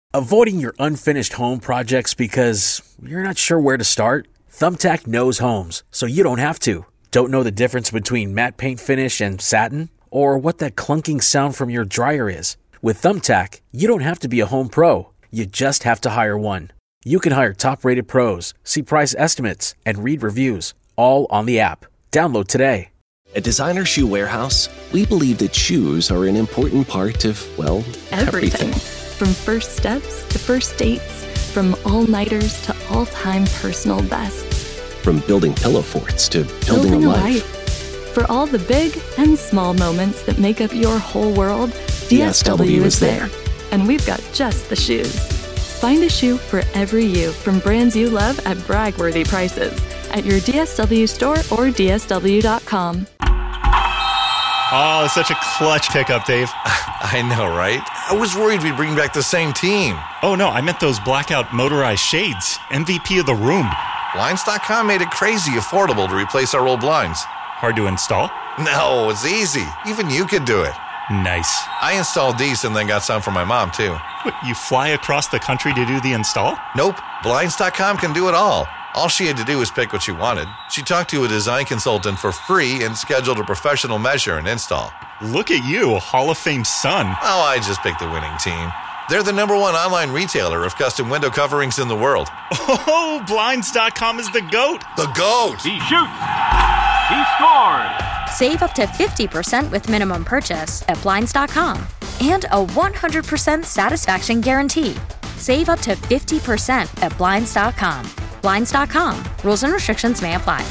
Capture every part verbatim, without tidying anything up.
Avoiding your unfinished home projects because you're not sure where to start? Thumbtack knows homes, so you don't have to. Don't know the difference between matte paint finish and satin? Or what that clunking sound from your dryer is? With Thumbtack, you don't have to be a home pro. You just have to hire one. You can hire top-rated pros, see price estimates, and read reviews, all on the app. Download today. At Designer Shoe Warehouse, we believe that shoes are an important part of, well, everything. everything. From first steps to first dates, from all-nighters to all-time personal bests. From building pillow forts to building, building a, a life. life. For all the big and small moments that make up your whole world, D S W is there. And we've got just the shoes. Find a shoe for every you from brands you love at brag-worthy prices at your D S W store or D S W dot com. Oh, such a clutch pickup, Dave. I know, right? I was worried we'd bring back the same team. Oh, no, I meant those blackout motorized shades. M V P of the room. Blinds dot com made it crazy affordable to replace our old blinds. Hard to install? No, it's easy. Even you could do it. Nice. I installed these and then got some for my mom, too. What, you fly across the country to do the install? Nope. Blinds dot com can do it all. All she had to do was pick what she wanted. She talked to a design consultant for free and scheduled a professional measure and install. Look at you, a Hall of Fame son. Oh, I just picked the winning team. They're the number one online retailer of custom window coverings in the world. Oh, Blinds dot com is the GOAT. The GOAT! He shoots! He scores! Save up to fifty percent with minimum purchase at Blinds dot com. And a one hundred percent satisfaction guarantee. Save up to fifty percent at Blinds dot com. Blinds dot com. Rules and restrictions may apply.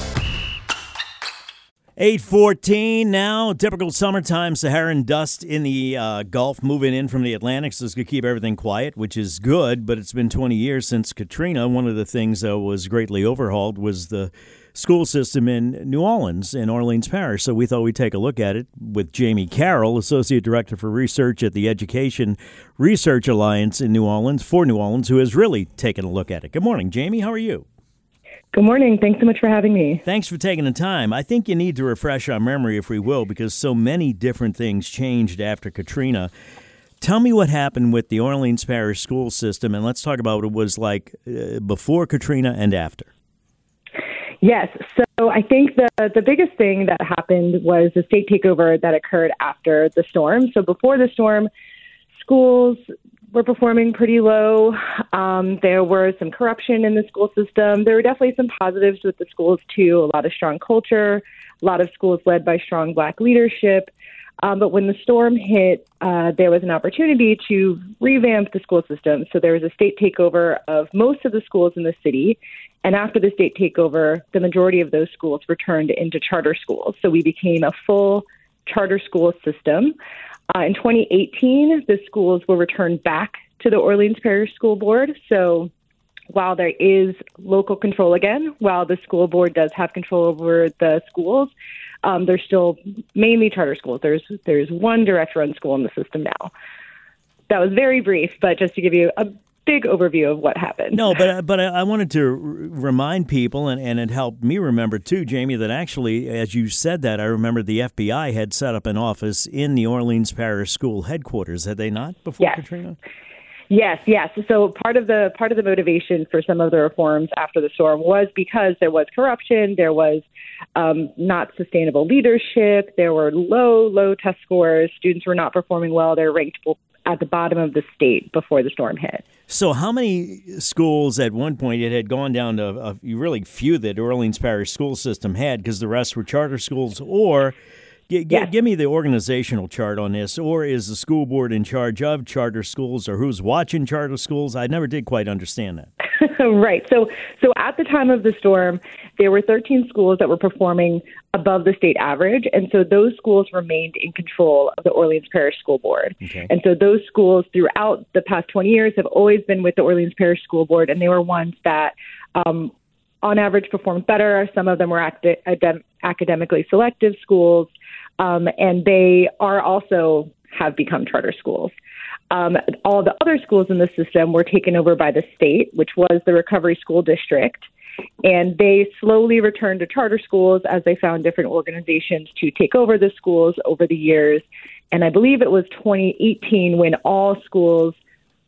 eight fourteen now, typical summertime Saharan dust in the uh, Gulf moving in from the Atlantic, so it's going to keep everything quiet, which is good, but it's been twenty years since Katrina. One of the things that was greatly overhauled was the school system in New Orleans, in Orleans Parish, so we thought we'd take a look at it with Jamie Carroll, Associate Director for Research at the Education Research Alliance in New Orleans, for New Orleans, who has really taken a look at it. Good morning, Jamie. How are you? Good morning. Thanks so much for having me. Thanks for taking the time. I think you need to refresh our memory, if we will, because so many different things changed after Katrina. Tell me what happened with the Orleans Parish school system, and let's talk about what it was like uh, before Katrina and after. Yes. So I think the, the biggest thing that happened was the state takeover that occurred after the storm. So before the storm, schools were performing pretty low. Um, there was some corruption in the school system. There were definitely some positives with the schools, too. A lot of strong culture, a lot of schools led by strong Black leadership. Um, but when the storm hit, uh, there was an opportunity to revamp the school system. So there was a state takeover of most of the schools in the city. And after the state takeover, the majority of those schools were turned into charter schools. So we became a full charter school system. Uh, in twenty eighteen, the schools were returned back to the Orleans Parish School Board. So while there is local control again, while the school board does have control over the schools, um, they're still mainly charter schools. There's there's one direct-run school in the system now. That was very brief, but just to give you a big overview of what happened. No, but but I wanted to r- remind people, and, and it helped me remember too, Jamie, that actually, as you said that, I remember the F B I had set up an office in the Orleans Parish School headquarters. Had they not before yes. Katrina? Yes, yes. So part of the part of the motivation for some of the reforms after the storm was because there was corruption, there was um, not sustainable leadership, there were low, low test scores. Students were not performing well. They're ranked at the bottom of the state before the storm hit. So how many schools at one point, it had gone down to a really few that Orleans Parish school system had because the rest were charter schools, or g- g- yes. give me the organizational chart on this, or is the school board in charge of charter schools, or who's watching charter schools? I never did quite understand that. Right. So so at the time of the storm, there were thirteen schools that were performing above the state average. And so those schools remained in control of the Orleans Parish School Board. Okay. And so those schools throughout the past twenty years have always been with the Orleans Parish School Board. And they were ones that, um, on average, performed better. Some of them were acti- adem- academically selective schools. Um, and they are also have become charter schools. Um, all the other schools in the system were taken over by the state, which was the Recovery School District. And they slowly returned to charter schools as they found different organizations to take over the schools over the years. And I believe it was twenty eighteen when all schools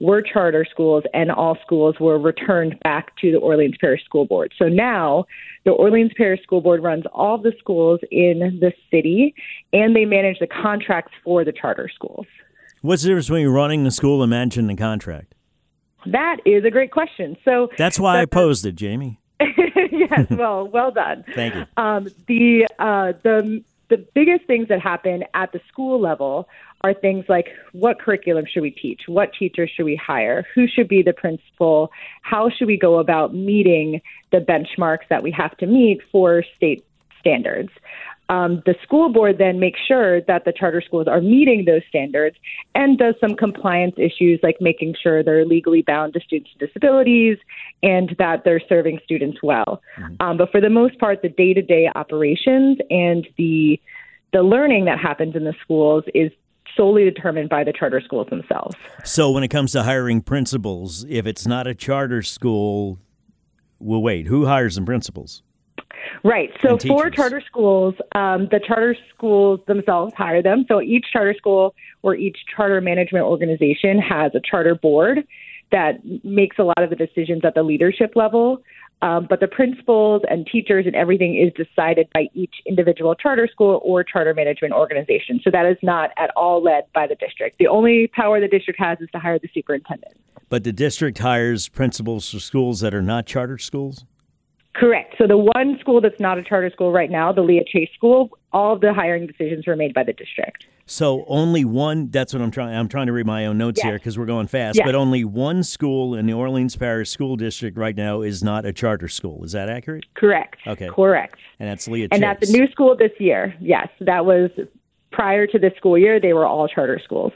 were charter schools, and all schools were returned back to the Orleans Parish School Board. So now the Orleans Parish School Board runs all the schools in the city, and they manage the contracts for the charter schools. What's the difference between running the school and managing the contract? That is a great question. So That's why I posed it, Jamie. Yes, well, well done. Thank you. Um, the uh, the the biggest things that happen at the school level are things like what curriculum should we teach? What teachers should we hire? Who should be the principal? How should we go about meeting the benchmarks that we have to meet for state standards? Um, the school board then makes sure that the charter schools are meeting those standards and does some compliance issues like making sure they're legally bound to students with disabilities and that they're serving students well. Mm-hmm. Um, but for the most part, the day-to-day operations and the the learning that happens in the schools is solely determined by the charter schools themselves. So when it comes to hiring principals, if it's not a charter school, well, wait, who hires the principals? Right. So for charter schools, um, the charter schools themselves hire them. So each charter school or each charter management organization has a charter board that makes a lot of the decisions at the leadership level. Um, but the principals and teachers and everything is decided by each individual charter school or charter management organization. So that is not at all led by the district. The only power the district has is to hire the superintendent. But the district hires principals for schools that are not charter schools? Correct. So the one school that's not a charter school right now, the Leah Chase School, all of the hiring decisions were made by the district. So only one, that's what I'm trying, I'm trying to read my own notes yes. here because we're going fast, yes. but only one school in the Orleans Parish School District right now is not a charter school. Is that accurate? Correct. Okay. Correct. And that's Leah Chase. And that's a new school this year. Yes. That was prior to this school year, they were all charter schools.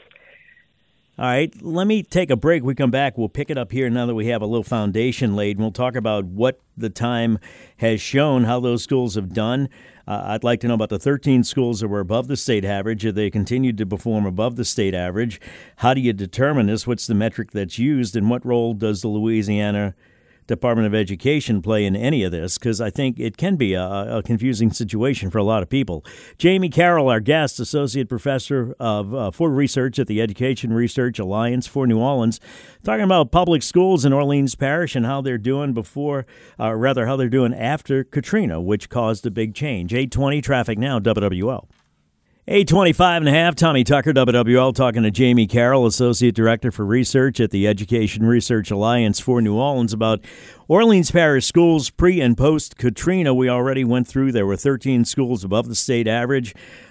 All right, let me take a break. We come back, we'll pick it up here now that we have a little foundation laid, and we'll talk about what the time has shown, how those schools have done. Uh, I'd like to know about the thirteen schools that were above the state average. If they continued to perform above the state average, how do you determine this? What's the metric that's used, and what role does the Louisiana Department of Education play in any of this? Because I think it can be a, a confusing situation for a lot of people. Jamie Carroll, our guest, Associate Professor of uh, for Research at the Education Research Alliance for New Orleans, talking about public schools in Orleans Parish and how they're doing before, uh, rather how they're doing after Katrina, which caused a big change. eight twenty traffic now, W W L. eight twenty-five and a half, Tommy Tucker, W W L, talking to Jamie Carroll, Associate Director for Research at the Education Research Alliance for New Orleans, about Orleans Parish schools pre- and post-Katrina. We already went through, there were thirteen schools above the state average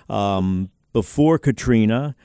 um, before Katrina.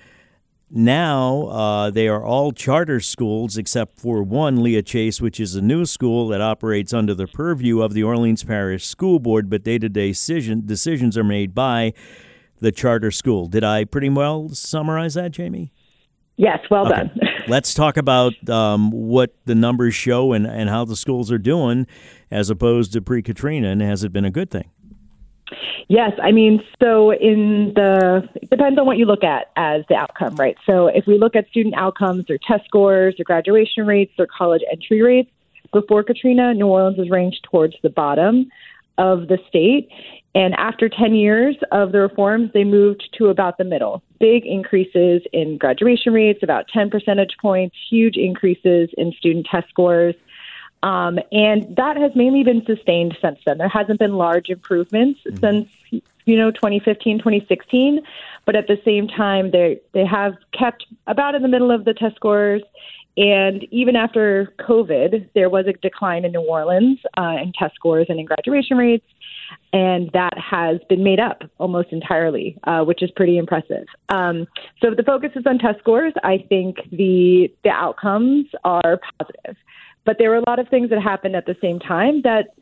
Now uh, they are all charter schools except for one, Leah Chase, which is a new school that operates under the purview of the Orleans Parish School Board, but day-to-day decision, decisions are made by the charter school. Did I pretty well summarize that, Jamie? Yes, well okay. done. Let's talk about um, what the numbers show and, and how the schools are doing as opposed to pre-Katrina, and has it been a good thing? Yes, I mean, so in the, it depends on what you look at as the outcome, right? So if we look at student outcomes, their test scores, their graduation rates, their college entry rates, before Katrina, New Orleans was ranked towards the bottom of the state. And after ten years of the reforms, they moved to about the middle. Big increases in graduation rates, about ten percentage points, huge increases in student test scores. Um, and that has mainly been sustained since then. There hasn't been large improvements mm-hmm. since, you know, twenty fifteen, twenty sixteen. But at the same time, they they have kept about in the middle of the test scores. And even after COVID, there was a decline in New Orleans uh, in test scores and in graduation rates. And that has been made up almost entirely, uh, which is pretty impressive. Um, so if the focus is on test scores, I think the the outcomes are positive. But there were a lot of things that happened at the same time that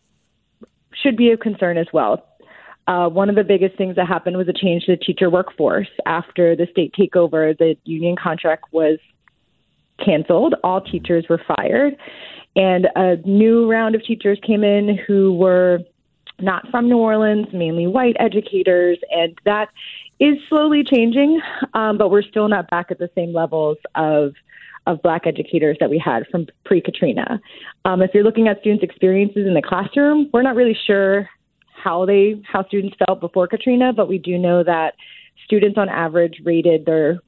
should be of concern as well. Uh, one of the biggest things that happened was a change to the teacher workforce. After the state takeover, the union contract was canceled. All teachers were fired. And a new round of teachers came in who were not from New Orleans, mainly white educators, and that is slowly changing, um, but we're still not back at the same levels of of Black educators that we had from pre-Katrina. Um, if you're looking at students' experiences in the classroom, we're not really sure how they how students felt before Katrina, but we do know that students on average rated their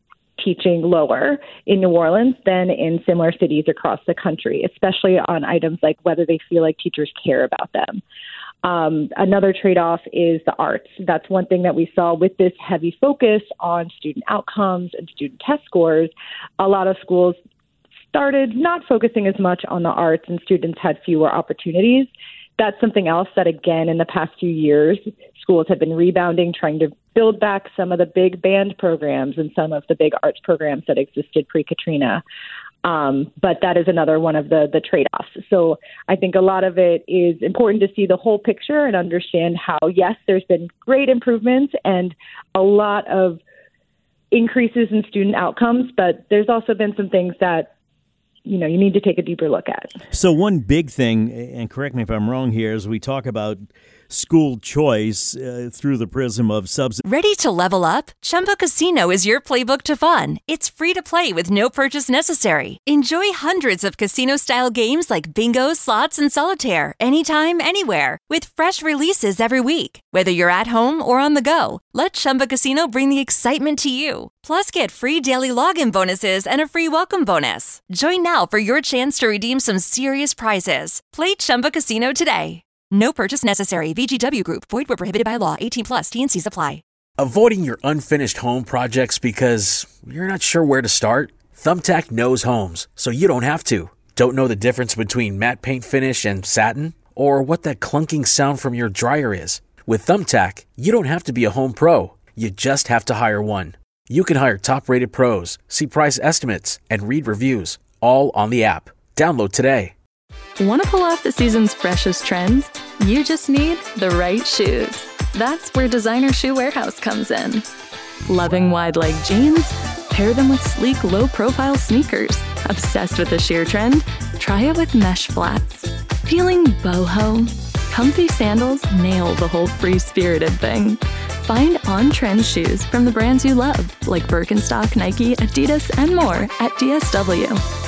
teaching lower in New Orleans than in similar cities across the country, especially on items like whether they feel like teachers care about them. Um, another trade-off is the arts. That's one thing that we saw with this heavy focus on student outcomes and student test scores. A lot of schools started not focusing as much on the arts, and students had fewer opportunities. That's something else that, again, in the past few years, schools have been rebounding, trying to build back some of the big band programs and some of the big arts programs that existed pre-Katrina. Um, but that is another one of the, the trade-offs. So I think a lot of it is important to see the whole picture and understand how, yes, there's been great improvements and a lot of increases in student outcomes, but there's also been some things that, you know, you need to take a deeper look at. So one big thing, and correct me if I'm wrong here, is we talk about school choice uh, through the prism of subsidy. Ready to level up? Chumba Casino is your playbook to fun. It's free to play with no purchase necessary. Enjoy hundreds of casino-style games like bingo, slots, and solitaire anytime, anywhere, with fresh releases every week. Whether you're at home or on the go, let Chumba Casino bring the excitement to you. Plus, get free daily login bonuses and a free welcome bonus. Join now for your chance to redeem some serious prizes. Play Chumba Casino today. No purchase necessary. V G W Group. Void where prohibited by law. eighteen plus. T and C's apply. Avoiding your unfinished home projects because you're not sure where to start? Thumbtack knows homes, so you don't have to. Don't know the difference between matte paint finish and satin? Or what that clunking sound from your dryer is? With Thumbtack, you don't have to be a home pro. You just have to hire one. You can hire top-rated pros, see price estimates, and read reviews, all on the app. Download today. Want to pull off the season's freshest trends? You just need the right shoes. That's where Designer Shoe Warehouse comes in. Loving wide leg jeans? Pair them with sleek, low-profile sneakers. Obsessed with the sheer trend? Try it with mesh flats. Feeling boho? Comfy sandals nail the whole free-spirited thing. Find on-trend shoes from the brands you love, like Birkenstock, Nike, Adidas, and more at D S W.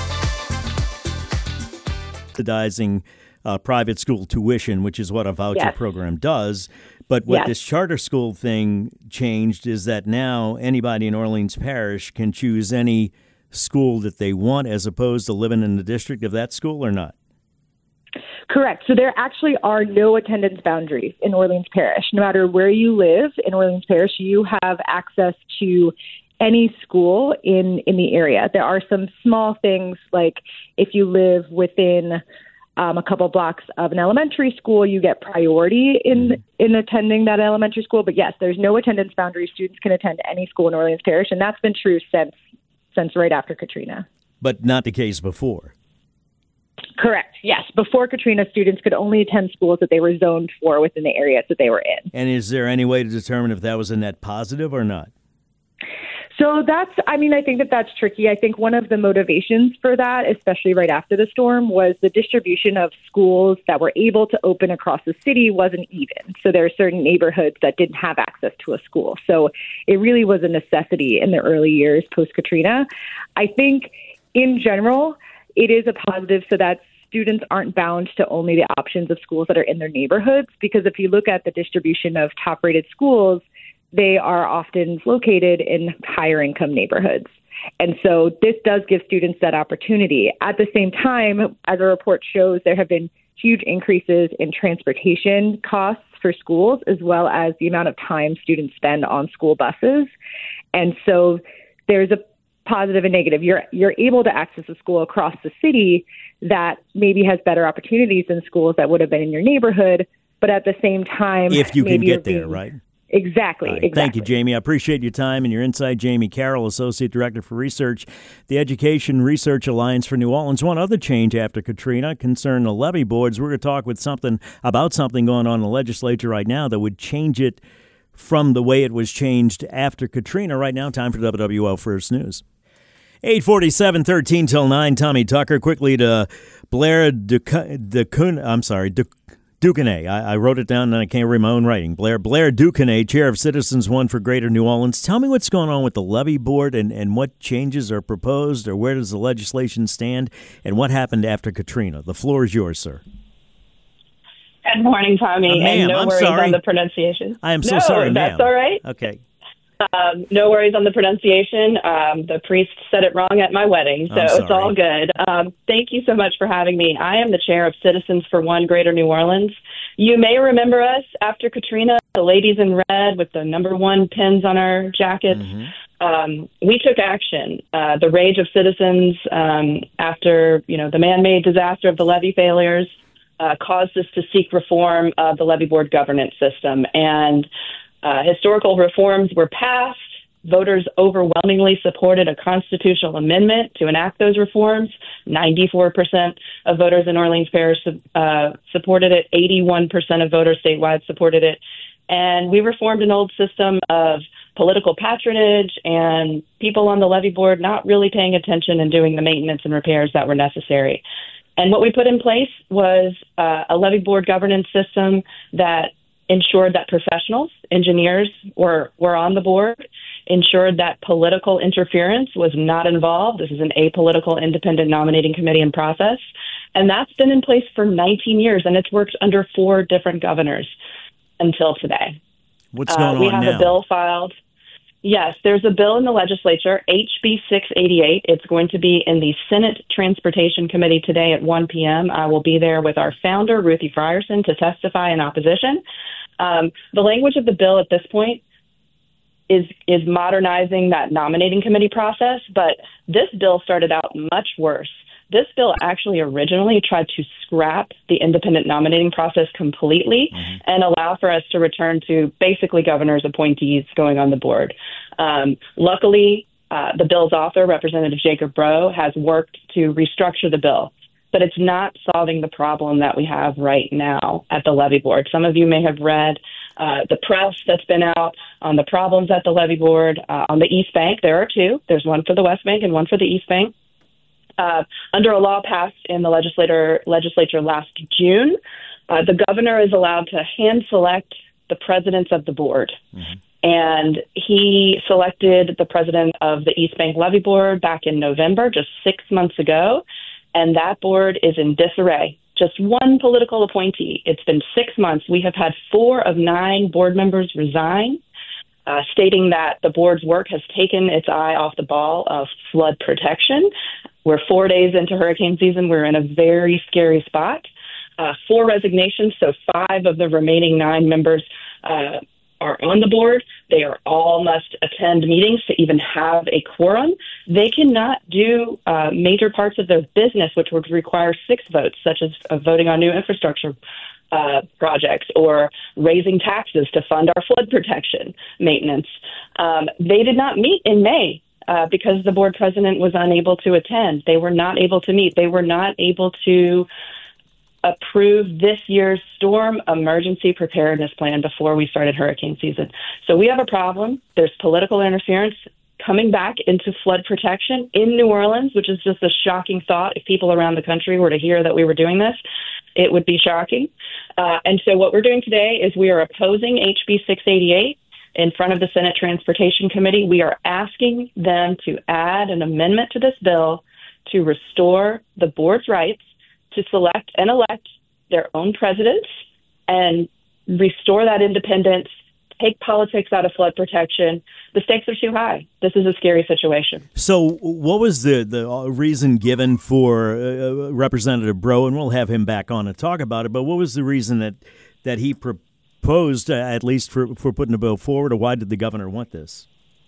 Subsidizing uh, private school tuition, which is what a voucher yes. program does. But what yes. this charter school thing changed is that now anybody in Orleans Parish can choose any school that they want as opposed to living in the district of that school or not. Correct. So there actually are no attendance boundaries in Orleans Parish. No matter where you live in Orleans Parish, you have access to any school in, in the area. There are some small things like if you live within um, a couple blocks of an elementary school, you get priority in in attending that elementary school. But yes, there's no attendance boundary. Students can attend any school in Orleans Parish, and that's been true since since right after Katrina. But not the case before. Correct. Yes. Before Katrina, students could only attend schools that they were zoned for within the areas that they were in. And is there any way to determine if that was a net positive or not? So that's, I mean, I think that that's tricky. I think one of the motivations for that, especially right after the storm, was the distribution of schools that were able to open across the city wasn't even. So there are certain neighborhoods that didn't have access to a school. So it really was a necessity in the early years post-Katrina. I think in general, it is a positive so that students aren't bound to only the options of schools that are in their neighborhoods, because if you look at the distribution of top-rated schools, they are often located in higher income neighborhoods. And so this does give students that opportunity. At the same time, as a report shows, there have been huge increases in transportation costs for schools, as well as the amount of time students spend on school buses. And so there's a positive and negative. You're you're able to access a school across the city that maybe has better opportunities than schools that would have been in your neighborhood, but at the same time, if you can get being, there, right? Exactly, right. exactly. Thank you, Jamie. I appreciate your time and your insight. Jamie Carroll, Associate Director for Research, the Education Research Alliance for New Orleans. One other change after Katrina concerned the levy boards. We're going to talk with something about something going on in the legislature right now that would change it from the way it was changed after Katrina. Right now, time for W W L First News. eight forty-seven, thirteen till nine. Tommy Tucker quickly to Blair Duquesne. I'm sorry, Duquesne. I, I wrote it down and I can't read my own writing. Blair Blair Duquesne, Chair of Citizens One for Greater New Orleans. Tell me what's going on with the levy board and, and what changes are proposed, or where does the legislation stand, and what happened after Katrina. The floor is yours, sir. Good morning, Tommy. Uh, ma'am, and no I'm worries sorry. on the pronunciation. I am so no, sorry, ma'am. That's all right. Okay. Um, no worries on the pronunciation. Um, the priest said it wrong at my wedding, so it's all good. Um, thank you so much for having me. I am the chair of Citizens for One Greater New Orleans. You may remember us after Katrina, the ladies in red with the number one pins on our jackets. Mm-hmm. Um, we took action. Uh, the rage of citizens um, after, you know, the man-made disaster of the levee failures uh, caused us to seek reform of the levee board governance system. And Uh, historical reforms were passed. Voters overwhelmingly supported a constitutional amendment to enact those reforms. ninety-four percent of voters in Orleans Parish uh, supported it. eighty-one percent of voters statewide supported it. And we reformed an old system of political patronage and people on the levee board not really paying attention and doing the maintenance and repairs that were necessary. And what we put in place was uh, a levee board governance system that ensured that professionals, engineers were, were on the board, ensured that political interference was not involved. This is an apolitical independent nominating committee and process. And that's been in place for nineteen years, and it's worked under four different governors until today. What's going uh, we on have now? a bill filed. Yes, there's a bill in the legislature, H B six eighty-eight. It's going to be in the Senate Transportation Committee today at one p.m. I will be there with our founder, Ruthie Frierson, to testify in opposition. Um, the language of the bill at this point is is modernizing that nominating committee process, but this bill started out much worse. This bill actually originally tried to scrap the independent nominating process completely mm-hmm. and allow for us to return to basically governor's appointees going on the board. Um, luckily, uh, the bill's author, Representative Jacob Breaux, has worked to restructure the bill, but it's not solving the problem that we have right now at the levee board. Some of you may have read uh, the press that's been out on the problems at the levee board. Uh, on the East Bank, there are two. There's one for the West Bank and one for the East Bank. Uh, under a law passed in the legislator, legislature last June, uh, the governor is allowed to hand select the presidents of the board. Mm-hmm. And he selected the president of the East Bank Levee Board back in November, just six months ago. And that board is in disarray. Just one political appointee. It's been six months. We have had four of nine board members resign, uh, stating that the board's work has taken its eye off the ball of flood protection. We're four days into hurricane season. We're in a very scary spot. Uh, four resignations, so five of the remaining nine members uh, are on the board. They are all must attend meetings to even have a quorum. They cannot do uh, major parts of their business, which would require six votes, such as uh, voting on new infrastructure uh, projects or raising taxes to fund our flood protection maintenance. Um, they did not meet in May. Uh, because the board president was unable to attend. They were not able to meet. They were not able to approve this year's storm emergency preparedness plan before we started hurricane season. So we have a problem. There's political interference coming back into flood protection in New Orleans, which is just a shocking thought. If people around the country were to hear that we were doing this, it would be shocking. Uh, and so what we're doing today is we are opposing H B six eighty-eight. In front of the Senate Transportation Committee. We are asking them to add an amendment to this bill to restore the board's rights to select and elect their own presidents and restore that independence, take politics out of flood protection. The stakes are too high. This is a scary situation. So what was the, the reason given for uh, Representative Breaux, and we'll have him back on to talk about it, but what was the reason that, that he proposed? Opposed, uh, at least for, for putting a bill forward, or why did the governor want this?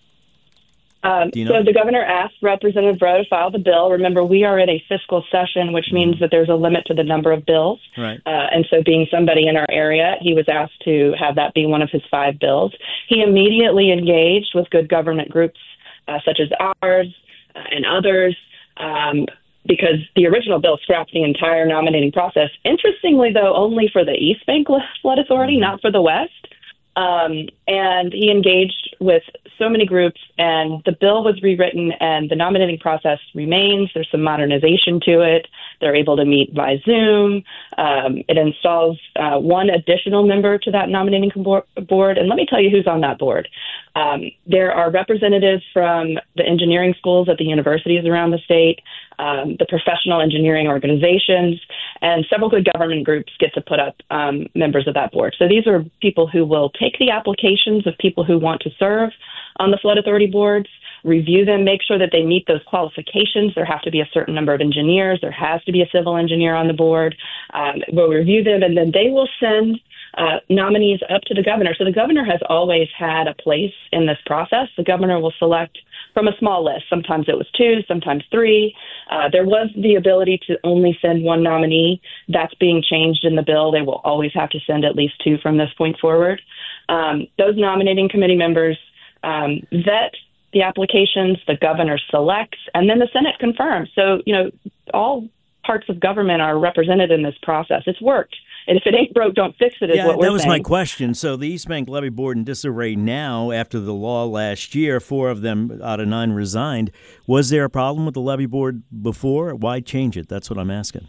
Um, Do you know? So the governor asked Representative Breaux to file the bill. Remember, we are in a fiscal session, which means that there's a limit to the number of bills. Right. Uh, and so being somebody in our area, he was asked to have that be one of his five bills. He immediately engaged with good government groups uh, such as ours uh, and others, um, because the original bill scrapped the entire nominating process. Interestingly, though, only for the East Bank Flood Authority, not for the West. Um, and he engaged with so many groups, and the bill was rewritten, and the nominating process remains. There's some modernization to it. They're able to meet by Zoom. Um, it installs uh, one additional member to that nominating board. And let me tell you who's on that board. Um, there are representatives from the engineering schools at the universities around the state, um, the professional engineering organizations, and several good government groups get to put up um, members of that board. So these are people who will take the applications of people who want to serve on the flood authority boards, review them, make sure that they meet those qualifications. There have to be a certain number of engineers. There has to be a civil engineer on the board. Um, we'll review them, and then they will send uh, nominees up to the governor. So the governor has always had a place in this process. The governor will select from a small list. Sometimes it was two, sometimes three. Uh, there was the ability to only send one nominee. That's being changed in the bill. They will always have to send at least two from this point forward. Um, those nominating committee members um, vet the applications, the governor selects, and then the Senate confirms. So, you know, all parts of government are represented in this process. It's worked. And if it ain't broke, don't fix it, is yeah, what we're saying. That was my question. So the East Bank Levee Board in disarray now after the law last year, four of them out of nine resigned. Was there a problem with the Levee Board before? Why change it? That's what I'm asking.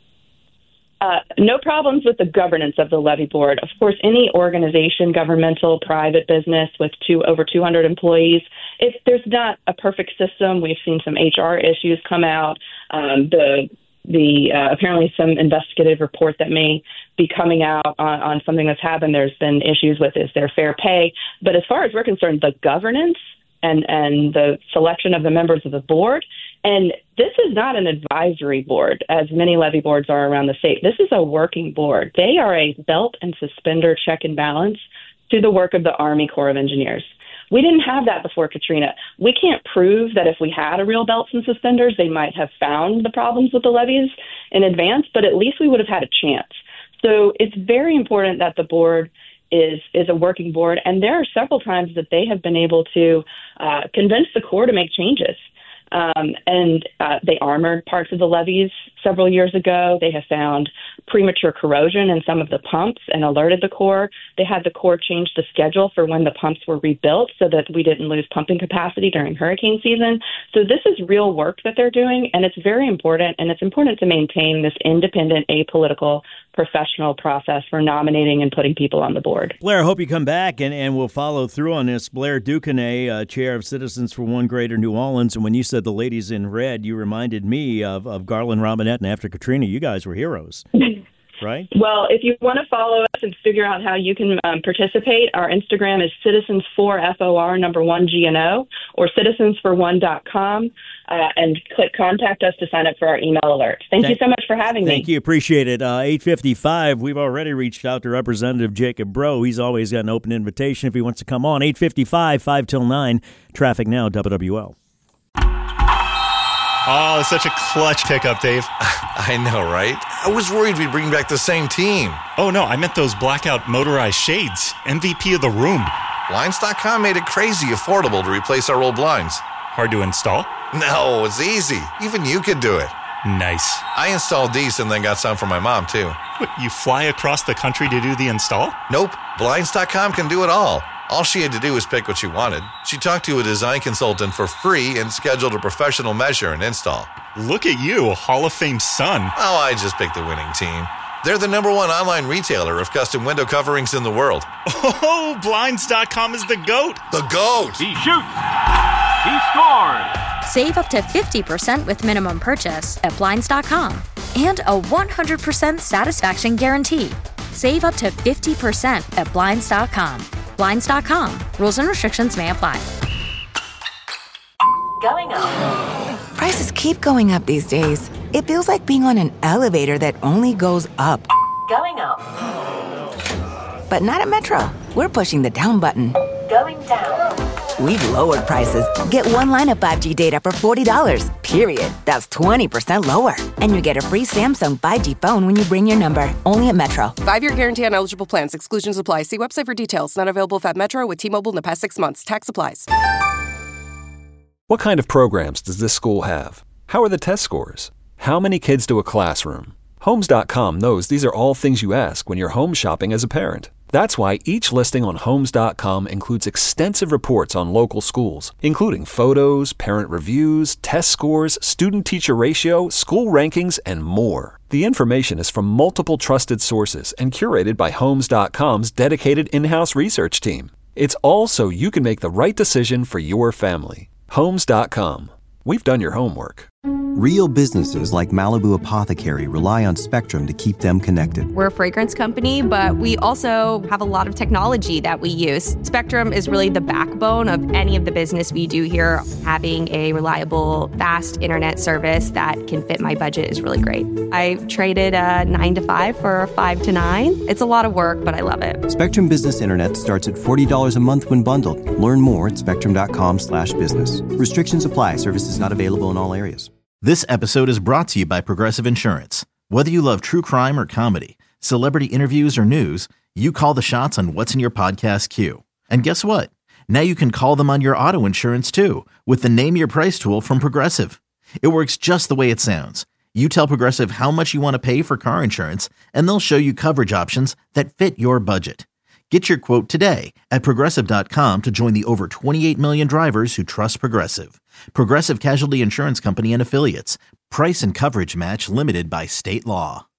Uh, no problems with the governance of the Levee Board. Of course, any organization, governmental, private business with two over two hundred employees, if there's not a perfect system, we've seen some H R issues come out. Um, the the uh, apparently some investigative report that may be coming out on, on something that's happened. There's been issues with is there fair pay, but as far as we're concerned, the governance and and the selection of the members of the board. And this is not an advisory board, as many levee boards are around the state. This is a working board. They are a belt and suspender check and balance to the work of the Army Corps of Engineers. We didn't have that before Katrina. We can't prove that if we had a real belts and suspenders, they might have found the problems with the levees in advance, but at least we would have had a chance. So it's very important that the board is is a working board, and there are several times that they have been able to uh, convince the Corps to make changes. Um, and uh, they armored parts of the levees several years ago. They have found premature corrosion in some of the pumps and alerted the Corps. They had the Corps change the schedule for when the pumps were rebuilt so that we didn't lose pumping capacity during hurricane season. So this is real work that they're doing, and it's very important, and it's important to maintain this independent, apolitical, professional process for nominating and putting people on the board. Blair, I hope you come back, and, and we'll follow through on this. Blair Duquesne, uh, chair of Citizens for One Greater New Orleans, and when you said the ladies in red, you reminded me of, of Garland Robinette, and after Katrina, you guys were heroes, right? Well, if you want to follow us and figure out how you can um, participate, our Instagram is Citizens for F O R number one G N O or citizens for one dot com uh, and click contact us to sign up for our email alerts. Thank, thank you so much for having thank me. Thank you. Appreciate it. Uh, eight fifty-five, we've already reached out to Representative Jacob Breaux. He's always got an open invitation if he wants to come on. eight fifty-five, five till nine, Traffic Now, W W L. Oh, it's such a clutch pickup, Dave. I know, right? I was worried we'd bring back the same team. Oh, no, I meant those blackout motorized shades. M V P of the room. Blinds dot com made it crazy affordable to replace our old blinds. Hard to install? No, it's easy. Even you could do it. Nice. I installed these and then got some for my mom, too. What, you fly across the country to do the install? Nope. Blinds dot com can do it all. All she had to do was pick what she wanted. She talked to a design consultant for free and scheduled a professional measure and install. Look at you, Hall of Fame son. Oh, I just picked the winning team. They're the number one online retailer of custom window coverings in the world. Oh, Blinds dot com is the GOAT. The GOAT! He shoots. He scores. Save up to fifty percent with minimum purchase at Blinds dot com and a one hundred percent satisfaction guarantee. Save up to fifty percent at Blinds dot com. Blinds dot com. Rules and restrictions may apply. Going up. Prices keep going up these days. It feels like being on an elevator that only goes up. Going up. But not at Metro. We're pushing the down button. Going down. We've lowered prices. Get one line of five G data for forty dollars, period. That's twenty percent lower. And you get a free Samsung five G phone when you bring your number. Only at Metro. Five-year guarantee on eligible plans. Exclusions apply. See website for details. Not available at Metro with T-Mobile in the past six months. Tax applies. What kind of programs does this school have? How are the test scores? How many kids do a classroom? Homes dot com knows these are all things you ask when you're home shopping as a parent. That's why each listing on Homes dot com includes extensive reports on local schools, including photos, parent reviews, test scores, student-teacher ratio, school rankings, and more. The information is from multiple trusted sources and curated by Homes dot com's dedicated in-house research team. It's all so you can make the right decision for your family. Homes dot com. We've done your homework. Real businesses like Malibu Apothecary rely on Spectrum to keep them connected. We're a fragrance company, but we also have a lot of technology that we use. Spectrum is really the backbone of any of the business we do here. Having a reliable, fast internet service that can fit my budget is really great. I traded a nine to five for a five to nine. It's a lot of work, but I love it. Spectrum Business Internet starts at forty dollars a month when bundled. Learn more at spectrum.com slash business. Restrictions apply. Services not available in all areas. This episode is brought to you by Progressive Insurance. Whether you love true crime or comedy, celebrity interviews or news, you call the shots on what's in your podcast queue. And guess what? Now you can call them on your auto insurance too with the Name Your Price tool from Progressive. It works just the way it sounds. You tell Progressive how much you want to pay for car insurance, and they'll show you coverage options that fit your budget. Get your quote today at Progressive dot com to join the over twenty-eight million drivers who trust Progressive. Progressive Casualty Insurance Company and Affiliates. Price and coverage match limited by state law.